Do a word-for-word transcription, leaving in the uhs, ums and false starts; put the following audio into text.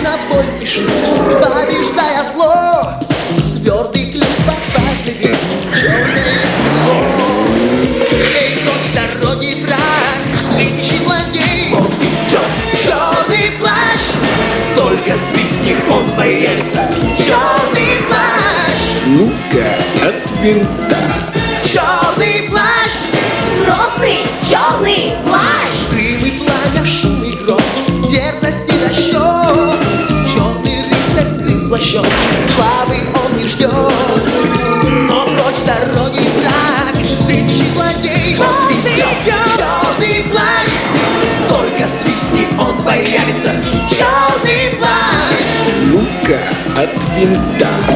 на бой спешит, побеждая зло. Твердый клюв под каждый век, черное крыло. Эй, прочь дороги, враг, кричи злодей. Он идет, Черный плащ, только свистни, он появится. черный плащ, Ну-ка, от винта. черный плащ, Грозный черный плащ. дым и пламя, шум и гром, дерзость и расчет. Черный рыцарь скрыт плащом, славы он не ждет. Но прочь дороги, враг, кричи злодей. Он идет, черный плащ, только свистни, он появится. Черный плащ, Ну-ка, от винта.